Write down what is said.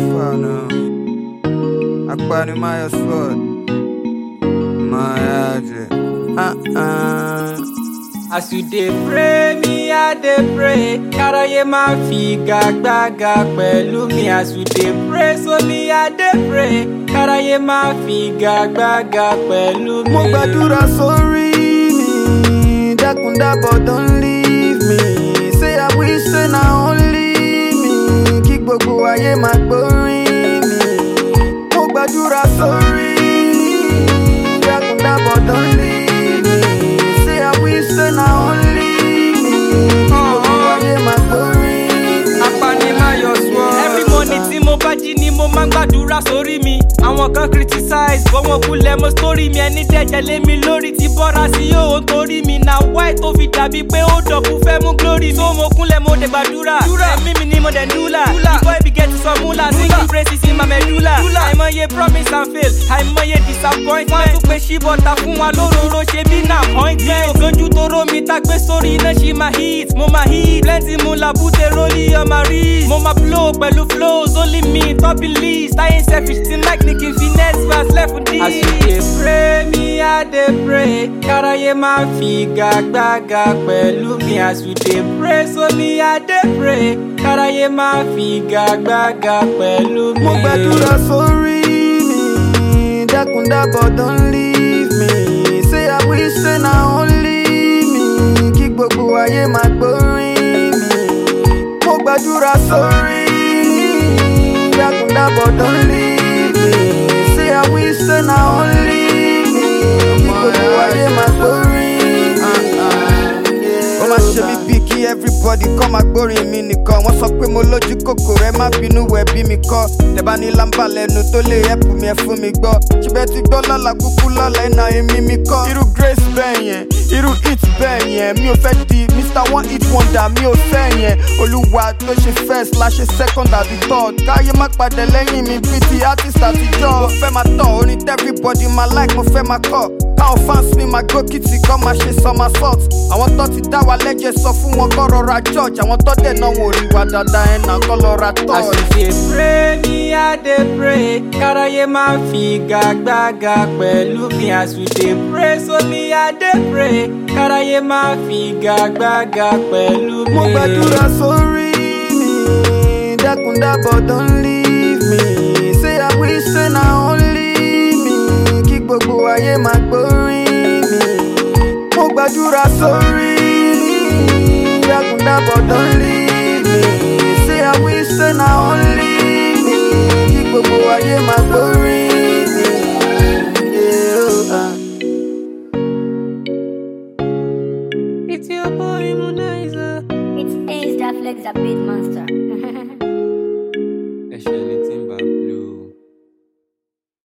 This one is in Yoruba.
far now. Akpani my sword. My agent. As you dey pray, me I dey pray. Karaye ma fi gagbaga pẹ̀lú mi. As you dey pray, so me I dey pray. Karaye ma fi gagbaga pẹ̀lú mi. Mo gbàdúrà sórí mi, dákun dábọ̀ don't leave me. Say I wish say na only me, kí gbogbo ayé máa gbóríyìn mi. Mo gbàdúrà sórí mi, dákun dábọ̀ don't leave me. Say I wish say na only me, kí gbogbo ayé máa gbóríyìn mi. Apani máa yọ sùn. Every morning tí mo bá jí ni mo máa ń gbàdúrà sórí mi. Àwọn kan criticize bọ́ wọn kulẹ̀ mo story mi. Ẹni dẹ̀jẹ̀ lé mi lórí ti bọ́ra sí yóò torí mi. Na why tó fi dàbí pé ó dọ̀kú fẹ́ mú glory. So mo kúnlẹ̀ mo dẹ̀ gbàdúrà. Ẹ̀mí mi ni mo dẹ̀ dúlà. Before I begin to some mula, singing praises in my medulla. Àìmọye promise and fail, àìmọye disappointment. Wọ́n tún pe ṣíbọ̀tà fún wa lóróró ṣe bí na appointment. Ògójú tó ró mi tá gbé sórí iná ṣì máa hit. Mo máa hit, plenty mo la búte rólí ọmọ rí. Mo máa blow pẹ̀lú flows, only me, topping list. I ain't selfish, tí Mike ní kí n finesse verse left for this. As you dey pray, me I dey pray. Karaye máa fi gagbaga pẹ̀lú mi. As you dey pray, so me I dey pray. Karaye máa fi gagbaga pẹ̀lú mi. Mo gbàdúrà sórí mi, dákun dábọ̀ don't leave me. Say I wish say na only me, kí gbogbo ayé máa gbóríyìn mi. Mo gbàdúrà sórí mi, dákun dábọ̀ don't leave me. Say I wish say na only me, kí gbogbo ayé máa gbóríyìn mi. Ó máa ṣe mí bí kí everybody kọ́ máa gbóríyìn mi nìkan. Wọ́n sọ pé mo lójú kòkòrò, ẹ má bínú wẹ̀ bí mi kọ́. Tẹ̀bá ní lámbà lẹ́nu tó lè help mi ẹ fún mi gbọ́. Ṣùgbọ́n ti gbọ́ lọ́la kúkú lọ́la iná èmi mi kọ́. Irú Grace bẹ́ẹ̀ yẹn, irú Hit bẹ́ẹ̀ yẹn. Mi ò fẹ́ di Mr. One Hit Wonder, mi ò fẹ́ yẹn. Olúwa tó ṣe first la ṣe second àbí third. Káyé má padà lẹ́yìn mi bíi ti artist àtijọ́. Mo fẹ́ máa tọ̀ orin everybody máa like, mo fẹ́ máa kọ́. Káwọn fans mi máa gbó kìtì kọ́ máa ṣe somersault. Àwọn tó ti dá wa lẹ́jẹ̀ sọ fún wọn kọ́ rọra George. Àwọn tó dẹ̀ náà wò rí wa dáadáa ẹ̀ náà kọ́ lọ ra tọ́. As you dey pray, me I dey pray. Karaye máa fi gagbaga pẹ̀lú mi. As you dey pray, so me I dey pray. Karaye máa fi gagbaga pẹ̀lú mi. Mo gbàdúrà sórí mi, dákun dábọ̀ don't leave me. Say I wish say na only me, kí gbogbo ayé máa gbóríyìn mi. Mo gbàdúrà sórí mi, dákun dábọ̀ don't leave me. Say I wish say na only me, kí gbogbo ayé máa gbóríyìn mi. It's your boy Munizer. It's Ace that flex a beat monster. Actually,